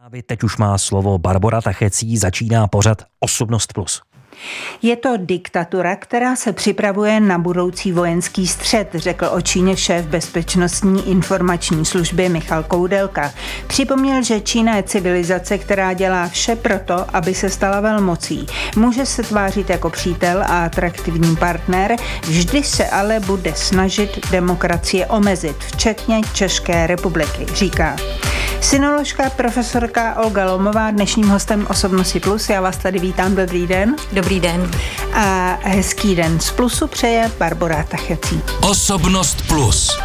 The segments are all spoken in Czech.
Teď už má slovo Barbora Tachecí, začíná pořad Osobnost plus. Je to diktatura, která se připravuje na budoucí vojenský střet, řekl o Číně šéf Bezpečnostní informační služby Michal Koudelka. Připomněl, že Čína je civilizace, která dělá vše proto, aby se stala velmocí. Může se tvářit jako přítel a atraktivní partner, vždy se ale bude snažit demokracie omezit, včetně České republiky, říká. Synoložka profesorka Olga Lomová, dnešním hostem Osobnosti plus. Já vás tady vítám, dobrý den. Dobrý den. A hezký den z plusu přeje Barbora Tachecí. Osobnost plus.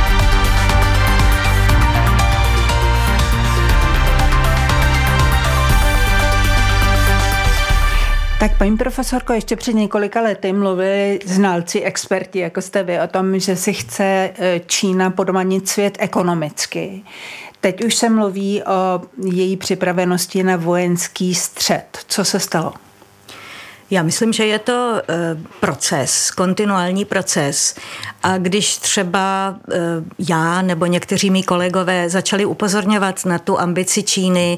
Tak paní profesorko, ještě před několika lety mluvili znalci, experti, jako jste vy, o tom, že si chce Čína podmanit svět ekonomicky. Teď už se mluví o její připravenosti na vojenský střet. Co se stalo? Já myslím, že je to proces, kontinuální proces. A když třeba já nebo někteří mý kolegové začali upozorňovat na tu ambici Číny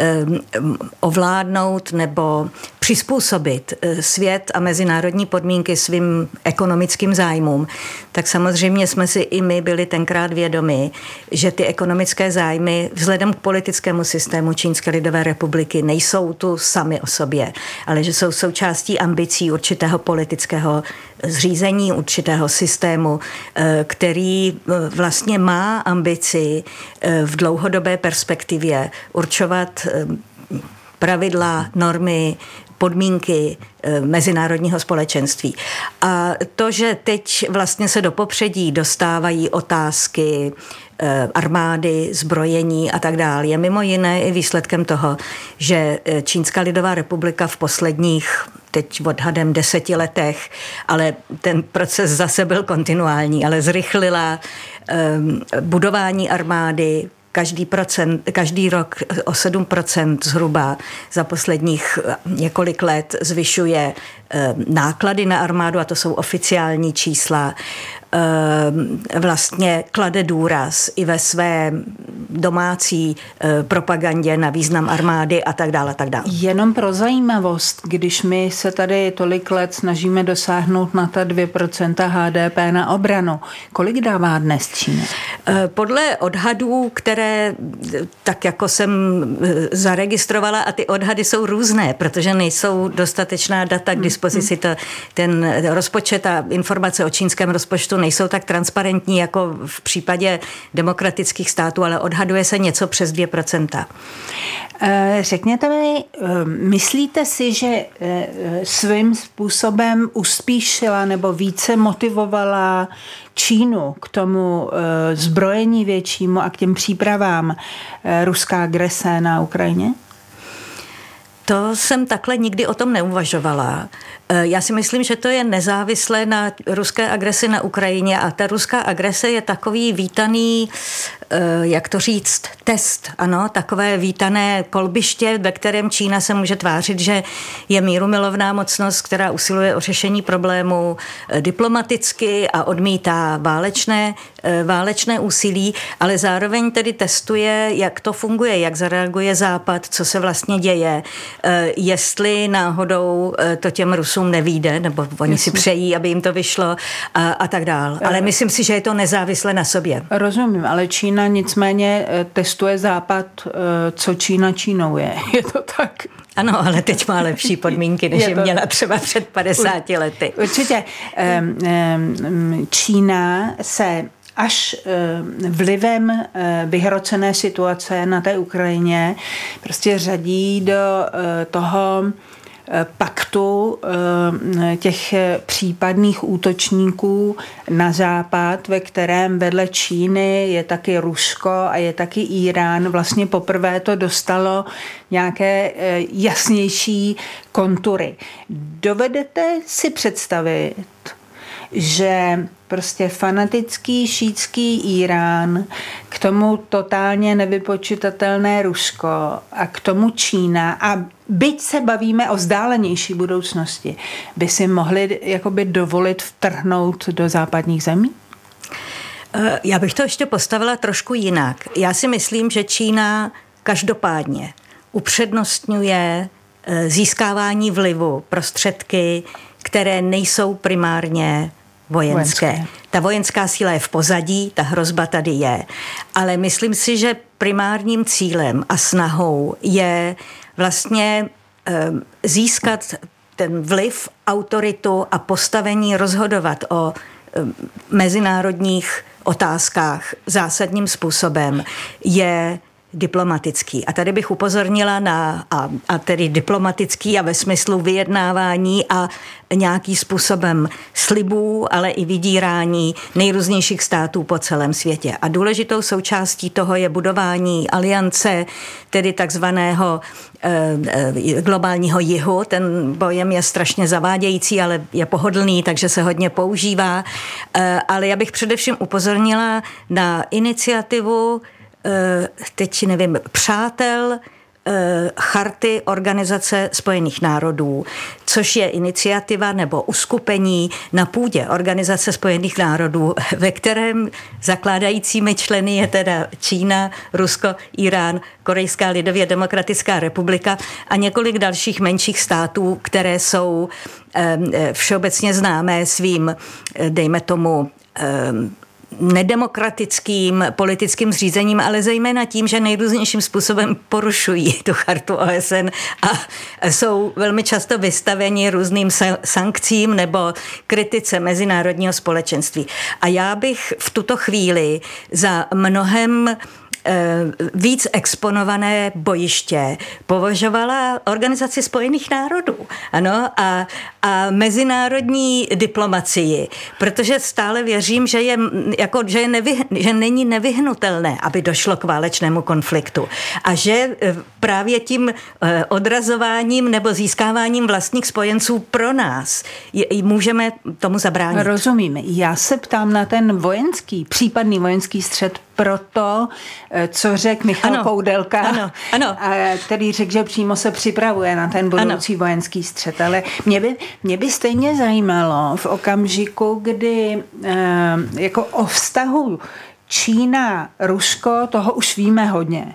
ovládnout nebo přizpůsobit svět a mezinárodní podmínky svým ekonomickým zájmům, tak samozřejmě jsme si i my byli tenkrát vědomi, že ty ekonomické zájmy vzhledem k politickému systému Čínské lidové republiky nejsou tu sami o sobě, ale že jsou součástí ambicí určitého politického zřízení, určitého systému, který vlastně má ambici v dlouhodobé perspektivě určovat pravidla, normy, podmínky mezinárodního společenství. A to, že teď vlastně se do popředí dostávají otázky armády, zbrojení a tak dále, je mimo jiné i výsledkem toho, že Čínská lidová republika v posledních teď odhadem 10 letech, ale ten proces zase byl kontinuální, ale zrychlila budování armády, každý rok o 7% zhruba za posledních několik let zvyšuje náklady na armádu, a to jsou oficiální čísla. Vlastně klade důraz i ve své domácí propagandě na význam armády a tak dále, a tak dále. Jenom pro zajímavost, když my se tady tolik let snažíme dosáhnout na ta 2% HDP na obranu, kolik dává dnes Čína? Podle odhadů, které tak jako jsem zaregistrovala, a ty odhady jsou různé, protože nejsou dostatečná data k dispozici, ten rozpočet a informace o čínském rozpočtu nejsou tak transparentní jako v případě demokratických států, ale odhaduje se něco přes 2%. Řekněte mi, myslíte si, že svým způsobem uspíšila nebo více motivovala Čínu k tomu zbrojení většímu a k těm přípravám ruská agrese na Ukrajině? To jsem takhle nikdy o tom neuvažovala. Já si myslím, že to je nezávislé na ruské agresi na Ukrajině a ta ruská agrese je takový vítaný, jak to říct, test, ano, takové vítané kolbiště, ve kterém Čína se může tvářit, že je mírumilovná mocnost, která usiluje o řešení problému diplomaticky a odmítá válečné úsilí, ale zároveň tedy testuje, jak to funguje, jak zareaguje Západ, co se vlastně děje, jestli náhodou to těm Rusům nevyjde, nebo oni si přejí, aby jim to vyšlo a tak dál. Ale myslím si, že je to nezávisle na sobě. Rozumím, ale Čína nicméně testuje Západ, co Čína Čínou je. Je to tak? Ano, ale teď má lepší podmínky, než jim měla třeba před 50 lety. Určitě. Čína se až vlivem vyhrocené situace na té Ukrajině prostě řadí do toho paktu těch případných útočníků na západ, ve kterém vedle Číny je taky Rusko a je taky Irán. Vlastně poprvé to dostalo nějaké jasnější kontury. Dovedete si představit, že prostě fanatický šítský Irán, k tomu totálně nevypočitatelné Rusko a k tomu Čína, a byť se bavíme o vzdálenější budoucnosti, by si mohli jakoby dovolit vtrhnout do západních zemí? Já bych to ještě postavila trošku jinak. Já si myslím, že Čína každopádně upřednostňuje získávání vlivu prostředky, které nejsou primárně vojenské. Ta vojenská síla je v pozadí, ta hrozba tady je. Ale myslím si, že primárním cílem a snahou je vlastně získat ten vliv, autoritu a postavení rozhodovat o mezinárodních otázkách zásadním způsobem je diplomatický. A tady bych upozornila a tedy diplomatický a ve smyslu vyjednávání a nějaký způsobem slibů, ale i vydírání nejrůznějších států po celém světě. A důležitou součástí toho je budování aliance, tedy takzvaného globálního jihu. Ten pojem je strašně zavádějící, ale je pohodlný, takže se hodně používá. Ale já bych především upozornila na iniciativu teď nevím, přátel Charty Organizace spojených národů, což je iniciativa nebo uskupení na půdě Organizace spojených národů, ve kterém zakládajícími členy je teda Čína, Rusko, Irán, Korejská lidově demokratická republika a několik dalších menších států, které jsou všeobecně známé svým, dejme tomu, nedemokratickým politickým zřízením, ale zejména tím, že nejrůznějším způsobem porušují tu chartu OSN a jsou velmi často vystaveni různým sankcím nebo kritice mezinárodního společenství. A já bych v tuto chvíli za mnohem víc exponované bojiště považovala Organizaci spojených národů, ano, a mezinárodní diplomacii, protože stále věřím, že není nevyhnutelné, aby došlo k válečnému konfliktu a že právě tím odrazováním nebo získáváním vlastních spojenců pro nás můžeme tomu zabránit. Rozumím. Já se ptám na ten případný vojenský střet proto, co řekl Michal Koudelka, ano. který řekl, že přímo se připravuje na ten budoucí vojenský střet. Ale mě by stejně zajímalo v okamžiku, kdy jako o vztahu Čína, Rusko, toho už víme hodně.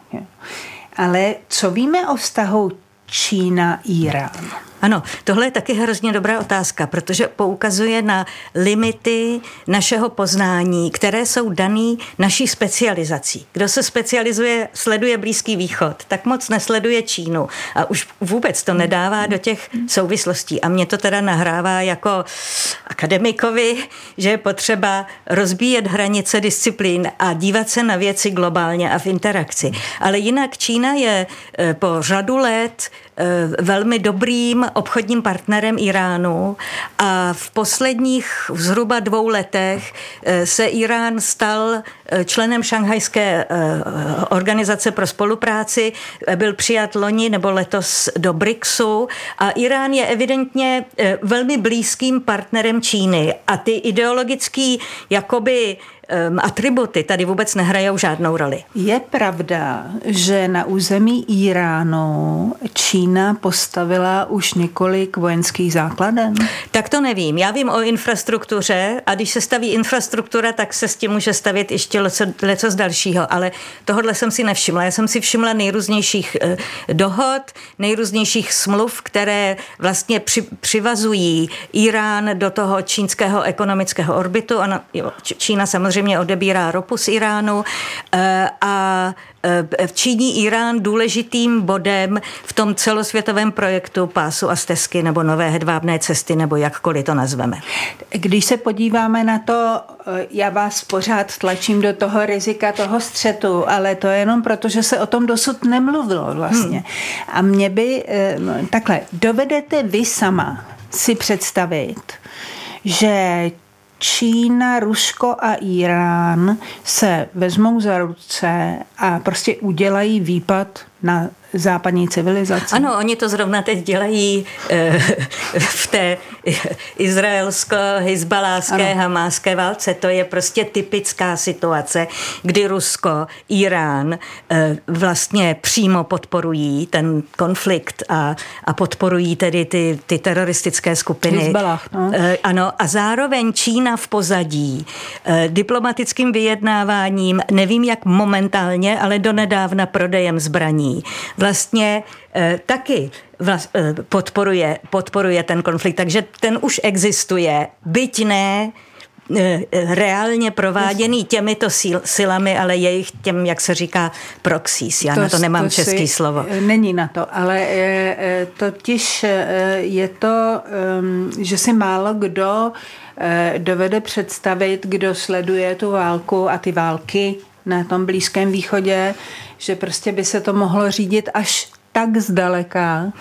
Ale co víme o vztahu Čína-Irán? Ano, tohle je taky hrozně dobrá otázka, protože poukazuje na limity našeho poznání, které jsou daný naší specializací. Kdo se specializuje, sleduje Blízký východ, tak moc nesleduje Čínu a už vůbec to nedává do těch souvislostí. A mě to teda nahrává jako akademikovi, že je potřeba rozbíjet hranice disciplín a dívat se na věci globálně a v interakci. Ale jinak Čína je po řadu let velmi dobrým obchodním partnerem Iránu a v posledních zhruba 2 letech se Irán stal členem Šanghajské organizace pro spolupráci, byl přijat loni nebo letos do BRICSu a Irán je evidentně velmi blízkým partnerem Číny a ty ideologický jakoby atributy tady vůbec nehrajou žádnou roli. Je pravda, že na území Iránu Čína postavila už několik vojenských základen? Tak to nevím. Já vím o infrastruktuře a když se staví infrastruktura, tak se s tím může stavět ještě lecos dalšího, ale tohodle jsem si nevšimla. Já jsem si všimla nejrůznějších dohod, nejrůznějších smluv, které vlastně přivazují Irán do toho čínského ekonomického orbitu. Čína samozřejmě odebírá ropu z Iránu a činí Irán důležitým bodem v tom celosvětovém projektu pásu a stezky nebo nové hedvábné cesty, nebo jakkoliv to nazveme. Když se podíváme na to, já vás pořád tlačím do toho rizika toho střetu, ale to je jenom proto, že se o tom dosud nemluvilo vlastně. A mě by takhle, dovedete vy sama si představit, že Čína, Rusko a Irán se vezmou za ruce a prostě udělají výpad na západní civilizaci. Ano, oni to zrovna teď dělají v té izraelsko-hizbaláské hamáské válce. To je prostě typická situace, kdy Rusko, Irán vlastně přímo podporují ten konflikt a podporují tedy ty teroristické skupiny. Hizbalách, no. Ano, a zároveň Čína v pozadí diplomatickým vyjednáváním, nevím jak momentálně, ale donedávna prodejem zbraní. Vlastně taky podporuje ten konflikt, takže ten už existuje, byť ne reálně prováděný těmito silami, ale jejich těm, jak se říká, proxies. Já na to nemám český slovo. Není na to, ale totiž je to, že si málo kdo dovede představit, kdo sleduje tu válku a ty války na tom Blízkém východě, že prostě by se to mohlo řídit až tak zdaleka,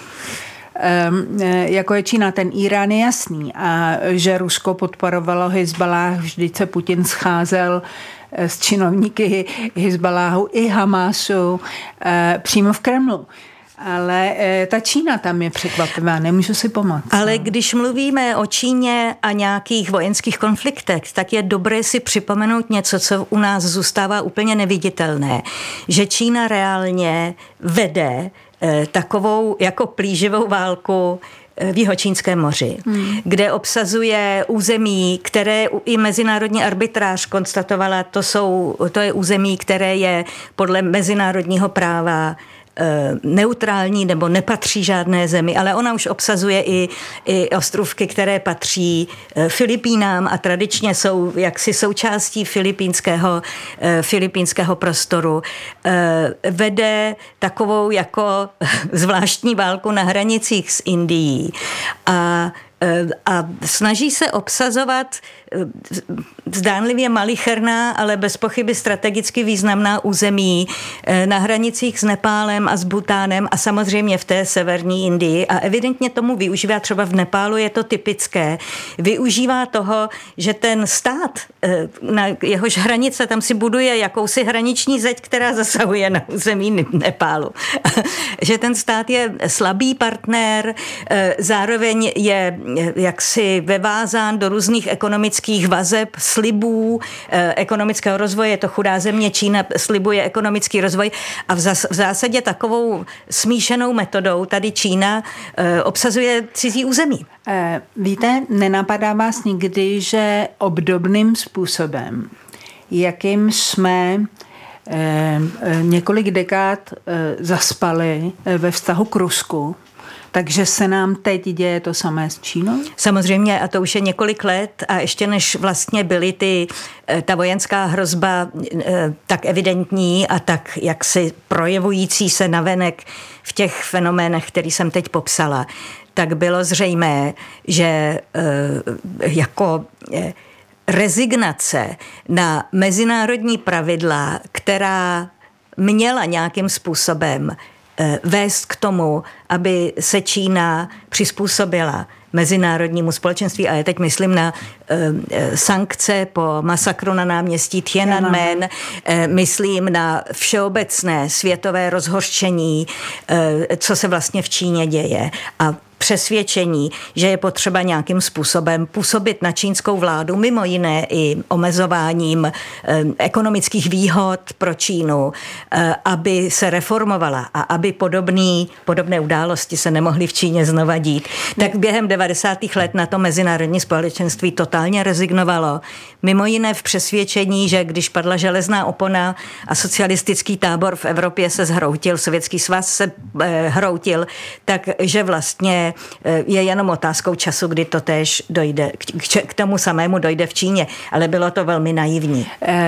jako je Čína. Ten Irán je jasný a že Rusko podporovalo Hizbalách, vždyť se Putin scházel s činovníky Hizbaláhu i Hamásu přímo v Kremlu. Ale ta Čína tam je překvapivá, nemůžu si pomoct. Ale když mluvíme o Číně a nějakých vojenských konfliktech, tak je dobré si připomenout něco, co u nás zůstává úplně neviditelné. Že Čína reálně vede takovou jako plíživou válku v Jihočínském moři, kde obsazuje území, které i mezinárodní arbitráž konstatovala, to je území, které je podle mezinárodního práva neutrální nebo nepatří žádné zemi, ale ona už obsazuje i ostrůvky, které patří Filipínám a tradičně jsou jaksi součástí filipínského prostoru. Vede takovou jako zvláštní válku na hranicích s Indií a snaží se obsazovat zdánlivě malicherná, ale bez pochyby strategicky významná území na hranicích s Nepálem a s Bhutánem a samozřejmě v té severní Indii. A evidentně tomu využívá, třeba v Nepálu je to typické, využívá toho, že ten stát, na jehož hranice, tam si buduje jakousi hraniční zeď, která zasahuje na území Nepálu. Že ten stát je slabý partner, zároveň je jaksi vevázán do různých ekonomických vazeb, slibů ekonomického rozvoje. Je to chudá země, Čína slibuje ekonomický rozvoj a v zásadě takovou smíšenou metodou tady Čína obsazuje cizí území. Víte, nenapadá vás nikdy, že obdobným způsobem, jakým jsme několik dekád zaspali ve vztahu k Rusku, takže se nám teď děje to samé s Čínou? Samozřejmě, a to už je několik let a ještě než vlastně byly ta vojenská hrozba tak evidentní a tak jaksi projevující se navenek v těch fenoménech, který jsem teď popsala, tak bylo zřejmé, že jako rezignace na mezinárodní pravidla, která měla nějakým způsobem vést k tomu, aby se Čína přizpůsobila mezinárodnímu společenství, a já teď myslím na sankce po masakru na náměstí Tiananmen, myslím na všeobecné světové rozhořčení, co se vlastně v Číně děje a přesvědčení, že je potřeba nějakým způsobem působit na čínskou vládu, mimo jiné i omezováním ekonomických výhod pro Čínu, aby se reformovala a aby podobné události se nemohly v Číně znova dít. Tak během 90. let na to mezinárodní společenství totálně rezignovalo. Mimo jiné v přesvědčení, že když padla železná opona a socialistický tábor v Evropě se zhroutil, Sovětský svaz se hroutil, takže vlastně je jenom otázkou času, kdy to též dojde, k tomu samému dojde v Číně, ale bylo to velmi naivní.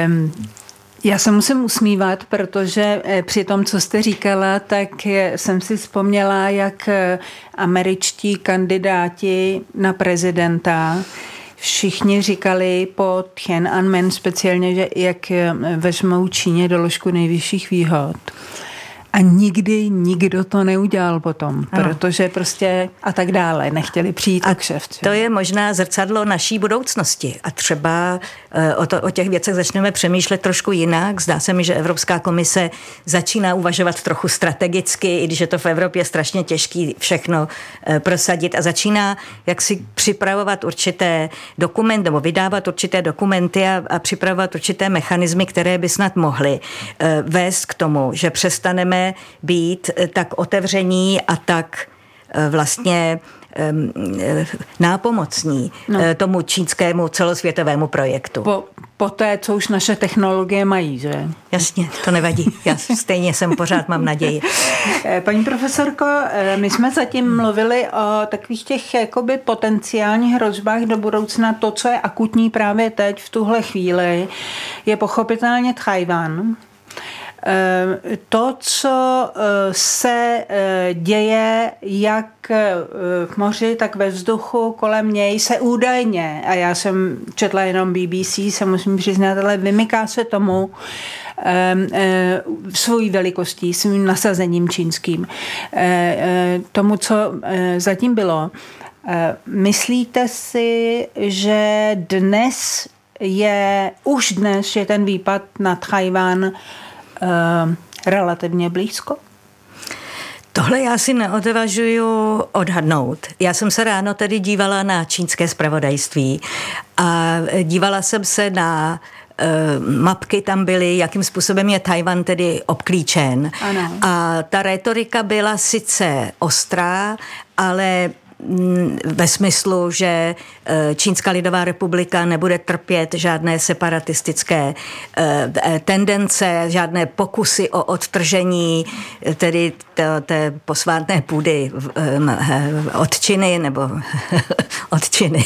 Já se musím usmívat, protože při tom, co jste říkala, tak jsem si vzpomněla, jak američtí kandidáti na prezidenta všichni říkali po Tiananmen speciálně, že jak vezmou Číně doložku nejvyšších výhod. A nikdy nikdo to neudělal potom, protože prostě a tak dále, nechtěli přijít o kšeft. To je možná zrcadlo naší budoucnosti a třeba o těch věcech začneme přemýšlet trošku jinak. Zdá se mi, že Evropská komise začíná uvažovat trochu strategicky, i když je to v Evropě strašně těžký všechno prosadit a začíná jaksi připravovat určité dokumenty nebo vydávat určité dokumenty a připravovat určité mechanismy, které by snad mohly vést k tomu, že přestaneme být tak otevření a tak vlastně nápomocní tomu čínskému celosvětovému projektu. Po té, co už naše technologie mají, že? Jasně, to nevadí. Já stejně pořád mám naději. Paní profesorko, my jsme zatím mluvili o takových těch jakoby potenciálních hrozbách do budoucna. To, co je akutní právě teď v tuhle chvíli, je pochopitelně Tchaj-wan. To, co se děje jak v moři, tak ve vzduchu kolem něj, se údajně, a já jsem četla jenom BBC, se musím přiznat, ale vymyká se tomu svojí velikostí, svým nasazením čínským. Tomu, co zatím bylo. Myslíte si, že už dnes je ten výpad na Tchaj-wan relativně blízko? Tohle já si neodvažuju odhadnout. Já jsem se ráno tedy dívala na čínské zpravodajství a dívala jsem se na mapky tam byly, jakým způsobem je Tchaj-wan tedy obklíčen. Ano. A ta rétorika byla sice ostrá, ale ve smyslu, že Čínská lidová republika nebude trpět žádné separatistické tendence, žádné pokusy o odtržení tedy té posvátné půdy od Číny nebo od Číny.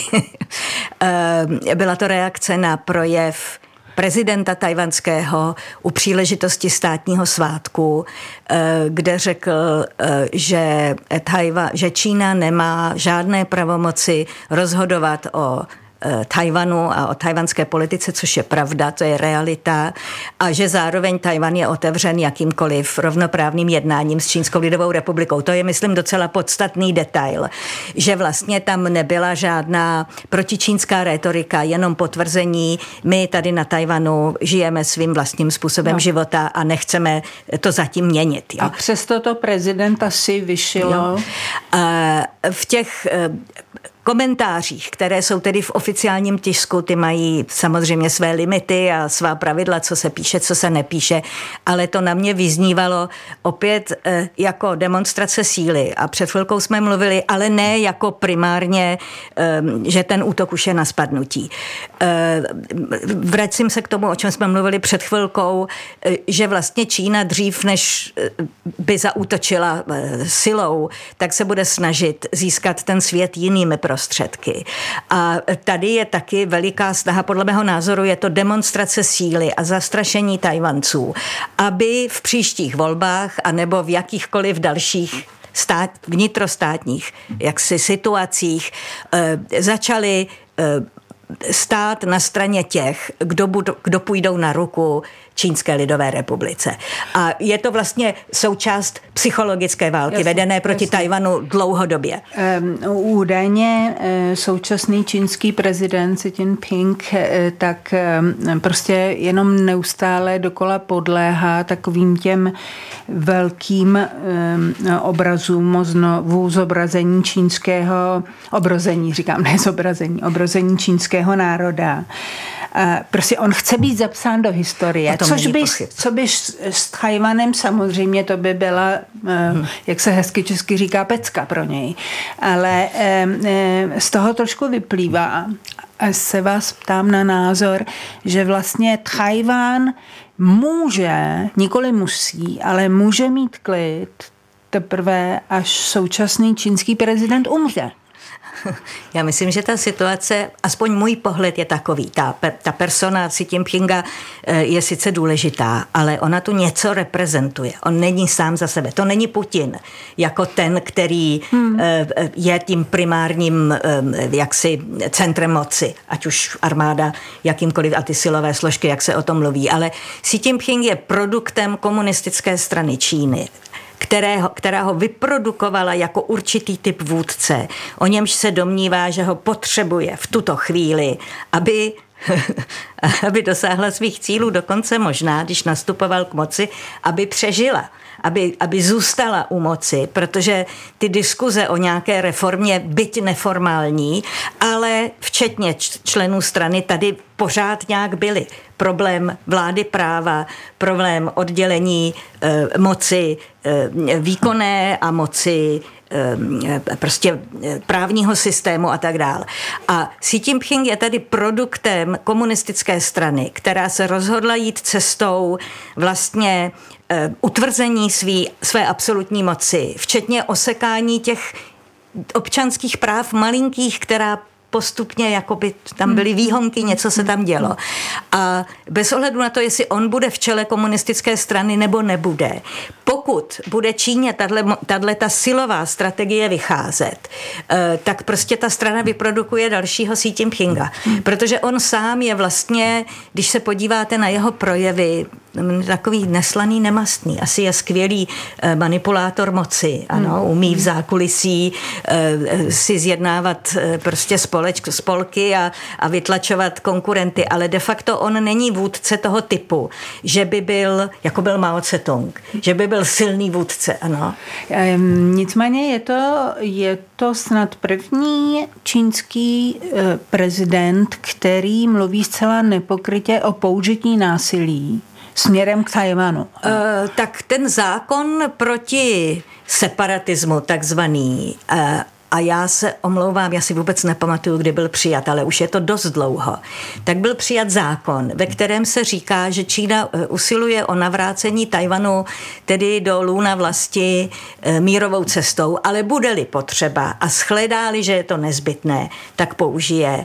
Byla to reakce na projev prezidenta tajvanského u příležitosti státního svátku, kde řekl, že Čína nemá žádné pravomoci rozhodovat o Tchaj-wanu a o tchajwanské politice, což je pravda, to je realita, a že zároveň Tchaj-wan je otevřen jakýmkoliv rovnoprávným jednáním s Čínskou lidovou republikou. To je, myslím, docela podstatný detail, že vlastně tam nebyla žádná protičínská rétorika, jenom potvrzení, my tady na Tchaj-wanu žijeme svým vlastním způsobem života a nechceme to zatím měnit. Jo. A přesto to prezidenta si vyšilo. V těch komentářích, které jsou tedy v oficiálním tisku, ty mají samozřejmě své limity a svá pravidla, co se píše, co se nepíše, ale to na mě vyznívalo opět jako demonstrace síly a před chvilkou jsme mluvili, ale ne jako primárně, že ten útok už je na spadnutí. Vracím se k tomu, o čem jsme mluvili před chvilkou, že vlastně Čína dřív, než by zaútočila silou, tak se bude snažit získat ten svět jinými prostředky. A tady je taky veliká snaha, podle mého názoru je to demonstrace síly a zastrašení Tajvanců, aby v příštích volbách anebo v jakýchkoliv dalších vnitrostátních situacích začali stát na straně těch, kdo půjdou na ruku Čínské lidové republice. A je to vlastně součást psychologické války, vedené proti Tchaj-wanu dlouhodobě. Údajně současný čínský prezident Xi Jinping tak prostě jenom neustále dokola podléhá takovým těm velkým obrazům, znovu zobrazení čínského obrození čínského národa. Prostě on chce být zapsán do historie, co by s Tchaj-wanem samozřejmě to by byla, jak se hezky česky říká, pecka pro něj. Ale z toho trošku vyplývá, a se vás ptám na názor, že vlastně Tchaj-wan může, nikoli musí, ale může mít klid teprve, až současný čínský prezident umře. Já myslím, že ta situace, aspoň můj pohled je takový, ta persona Xi Jinpinga je sice důležitá, ale ona tu něco reprezentuje. On není sám za sebe. To není Putin jako ten, který je tím primárním jaksi centrem moci, ať už armáda, jakýmkoliv a ty silové složky, jak se o tom mluví. Ale Xi Jinping je produktem komunistické strany Číny, která ho vyprodukovala jako určitý typ vůdce. O němž se domnívá, že ho potřebuje v tuto chvíli, aby dosáhla svých cílů, dokonce možná, když nastupoval k moci, aby přežila, aby zůstala u moci, protože ty diskuze o nějaké reformě, byť neformální, ale včetně členů strany tady pořád nějak byly. Problém vlády práva, problém oddělení moci výkonné a moci prostě právního systému a tak dále. A Xi Jinping je tady produktem komunistické strany, která se rozhodla jít cestou vlastně utvrzení své absolutní moci, včetně osekání těch občanských práv malinkých, která postupně jakoby tam byly výhonky, něco se tam dělo. A bez ohledu na to, jestli on bude v čele komunistické strany nebo nebude, pokud bude Číně ta silová strategie vycházet, tak prostě ta strana vyprodukuje dalšího Xi Jinpinga. Protože on sám je vlastně, když se podíváte na jeho projevy, takový neslaný, nemastný. Asi je skvělý manipulátor moci. Ano, umí v zákulisí si zjednávat prostě spolky a vytlačovat konkurenty, ale de facto on není vůdce toho typu, že by byl, jako byl Mao Tse-tung, že by byl silný vůdce, ano. Nicméně je to snad první čínský prezident, který mluví zcela nepokrytě o použití násilí směrem k Tchaj-wanu. Tak ten zákon proti separatismu takzvaný, a já se omlouvám, já si vůbec nepamatuju, kdy byl přijat, ale už je to dost dlouho, tak byl přijat zákon, ve kterém se říká, že Čína usiluje o navrácení Tajvanu tedy do lůna vlasti mírovou cestou, ale bude-li potřeba a shledá-li, že je to nezbytné, tak použije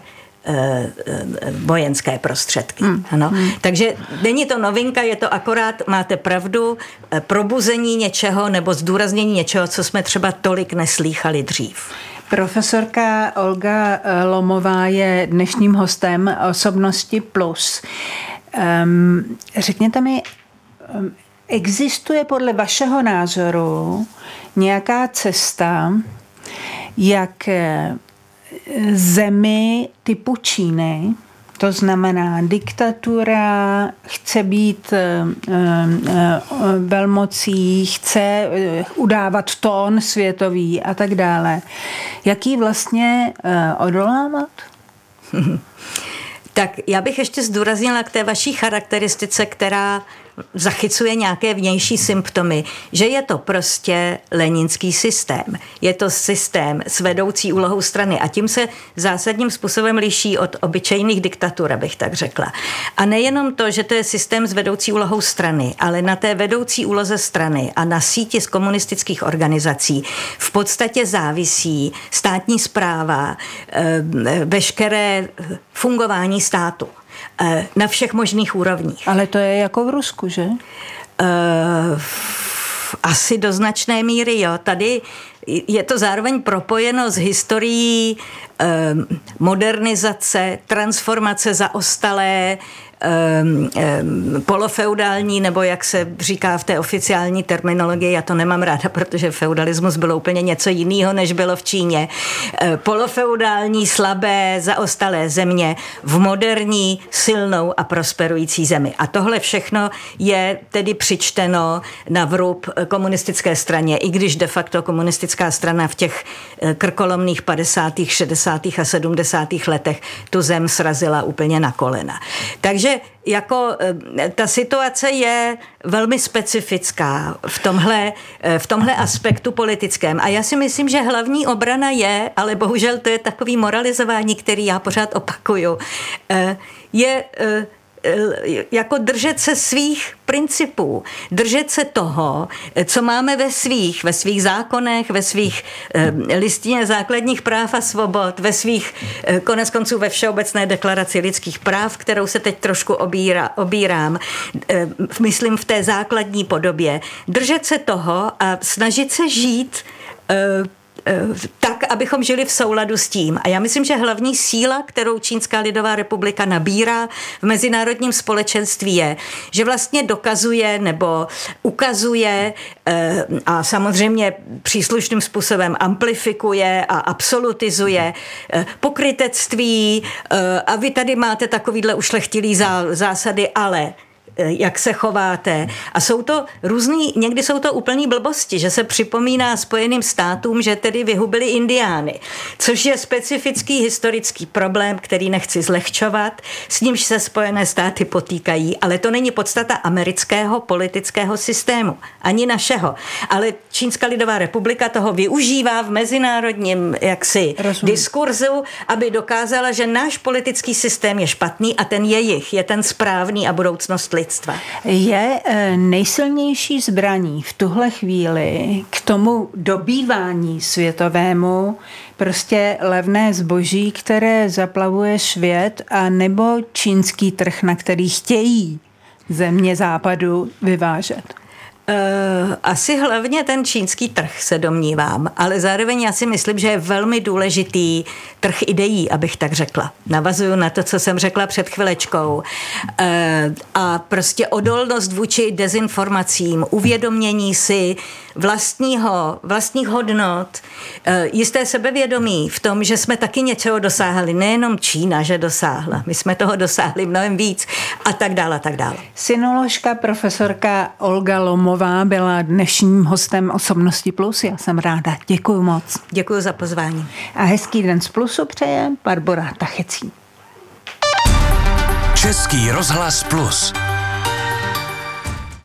vojenské prostředky. Ano. Takže není to novinka, je to akorát, máte pravdu, probuzení něčeho nebo zdůraznění něčeho, co jsme třeba tolik neslýchali dřív. Profesorka Olga Lomová je dnešním hostem Osobnosti Plus. Řekněte mi, existuje podle vašeho názoru nějaká cesta, jak zemi typu Číny, to znamená diktatura, chce být velmocí, chce udávat tón světový a tak dále. Jak ji vlastně odolávat? Tak já bych ještě zdůraznila k té vaší charakteristice, která zachycuje nějaké vnější symptomy, že je to prostě leninský systém. Je to systém s vedoucí úlohou strany a tím se zásadním způsobem liší od obyčejných diktatur, abych tak řekla. A nejenom to, že to je systém s vedoucí úlohou strany, ale na té vedoucí úloze strany a na síti z komunistických organizací v podstatě závisí státní správa, veškeré fungování státu. Na všech možných úrovních. Ale to je jako v Rusku, že? Asi do značné míry, jo. Tady je to zároveň propojeno s historií modernizace, transformace zaostalé, polofeudální, nebo jak se říká v té oficiální terminologii, já to nemám ráda, protože feudalismus bylo úplně něco jiného, než bylo v Číně. Polofeudální, slabé, zaostalé země v moderní, silnou a prosperující zemi. A tohle všechno je tedy přičteno na vrub komunistické straně, i když de facto komunistická strana v těch krkolomných 50., 60. a 70. letech tu zem srazila úplně na kolena. Takže jako ta situace je velmi specifická v tomhle aspektu politickém. A já si myslím, že hlavní obrana je, ale bohužel to je takový moralizování, který já pořád opakuju, je jako držet se svých principů, držet se toho, co máme ve svých zákonech, ve svých listině základních práv a svobod, ve svých konec konců ve Všeobecné deklaraci lidských práv, kterou se teď trošku obírám, myslím v té základní podobě. Držet se toho a snažit se žít tak, abychom žili v souladu s tím. A já myslím, že hlavní síla, kterou Čínská lidová republika nabírá v mezinárodním společenství je, že vlastně dokazuje nebo ukazuje a samozřejmě příslušným způsobem amplifikuje a absolutizuje pokrytectví a vy tady máte takovýhle ušlechtilý zásady, ale jak se chováte. A jsou to někdy jsou to úplný blbosti, že se připomíná Spojeným státům, že tedy vyhubili Indiány, což je specifický historický problém, který nechci zlehčovat, s nímž se Spojené státy potýkají, ale to není podstata amerického politického systému, ani našeho. Ale Čínská lidová republika toho využívá v mezinárodním diskurzu, aby dokázala, že náš politický systém je špatný a ten jejich je ten správný a budoucnost lidstva. Je nejsilnější zbraní v tuhle chvíli k tomu dobývání světovému prostě levné zboží, které zaplavuje svět, a nebo čínský trh, na který chtějí země západu vyvážet? Asi hlavně ten čínský trh, se domnívám, ale zároveň já si myslím, že je velmi důležitý trh ideí, abych tak řekla. Navazuju na to, co jsem řekla před chvilečkou. A prostě odolnost vůči dezinformacím, uvědomění si vlastních hodnot, jisté sebevědomí v tom, že jsme taky něčeho dosáhli. Nejenom Čína, že dosáhla. My jsme toho dosáhli mnohem víc a tak dále, a tak dále. Synoložka profesorka Olga Lomová byla dnešním hostem Osobnosti Plus. Já jsem ráda. Děkuju moc. Děkuju za pozvání. A hezký den z Plusu přeje Barbora Tachecí. Český rozhlas Plus.